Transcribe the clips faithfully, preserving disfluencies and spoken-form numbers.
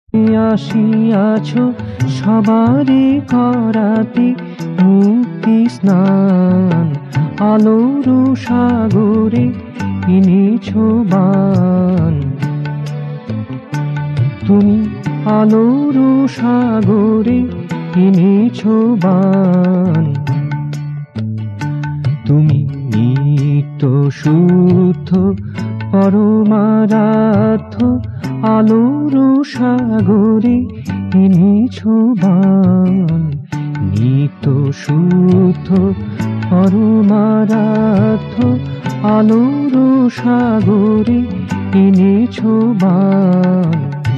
আসিয়াছ সবারে করাতে মুক্তি স্নান, আলোর সাগরে এনেছ বান। তুমি আলোর সাগরে এনেছ বান। তুমি নিত্য শুদ্ধ পরমারাধ্য, আলোর সাগরে এনেছ বান। নিত্য শুদ্ধ পরমারাধ্য, আলোর সাগরে এনেছ বান।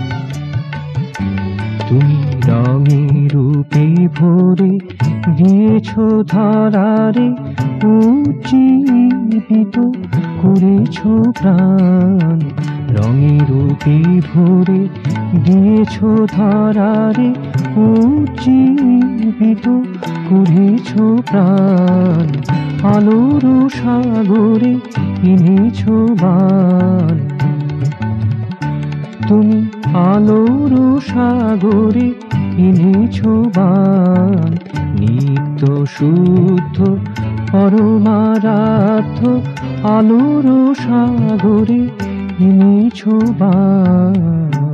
তুমি রঙে রূপে ভরে দিয়েছ ধরারে, উজ্জীবিত করেছ প্রাণ। রঙে রূপে ভরে দিয়েছ ধরারে, উজ্জীবিত করেছ প্রাণ। আলোর সাগরে এনেছ বান। তুমি আলোর সাগরে এনেছ বান। নিত্য শুদ্ধ পরমারাধ্য, আলোর সাগরে এনেছ বান।